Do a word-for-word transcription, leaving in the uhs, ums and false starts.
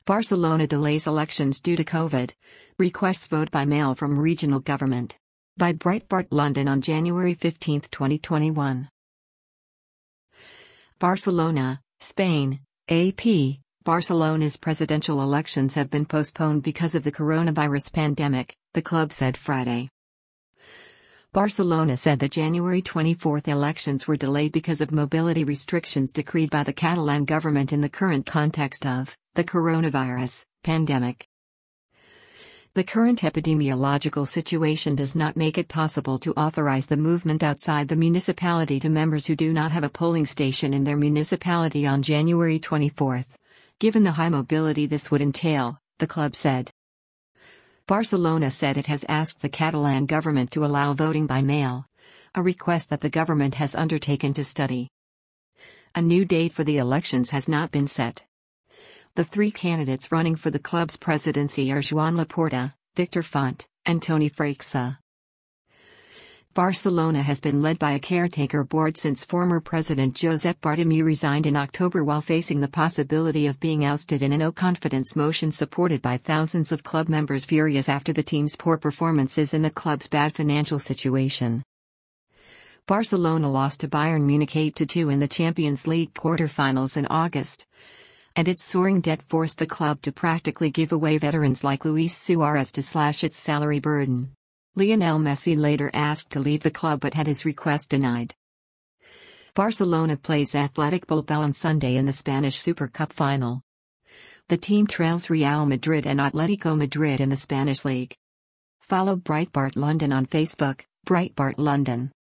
Barcelona delays elections due to COVID. Requests vote by mail from regional government. By Breitbart London on January fifteenth, twenty twenty-one. Barcelona, Spain, A P. Barcelona's presidential elections have been postponed because of the coronavirus pandemic, the club said Friday. Barcelona said the January twenty-fourth elections were delayed because of mobility restrictions decreed by the Catalan government in the current context of the coronavirus pandemic. The current epidemiological situation does not make it possible to authorize the movement outside the municipality to members who do not have a polling station in their municipality on January twenty-fourth, given the high mobility this would entail, the club said. Barcelona said it has asked the Catalan government to allow voting by mail, a request that the government has undertaken to study. A new date for the elections has not been set. The three candidates running for the club's presidency are Joan Laporta, Victor Font, and Toni Freixa. Barcelona has been led by a caretaker board since former president Josep Bartomeu resigned in October while facing the possibility of being ousted in a no-confidence motion supported by thousands of club members furious after the team's poor performances and the club's bad financial situation. Barcelona lost to Bayern Munich eight to two in the Champions League quarter-finals in August, and its soaring debt forced the club to practically give away veterans like Luis Suarez to slash its salary burden. Lionel Messi later asked to leave the club but had his request denied. Barcelona plays Athletic Bilbao on Sunday in the Spanish Super Cup final. The team trails Real Madrid and Atletico Madrid in the Spanish league. Follow Breitbart London on Facebook, Breitbart London.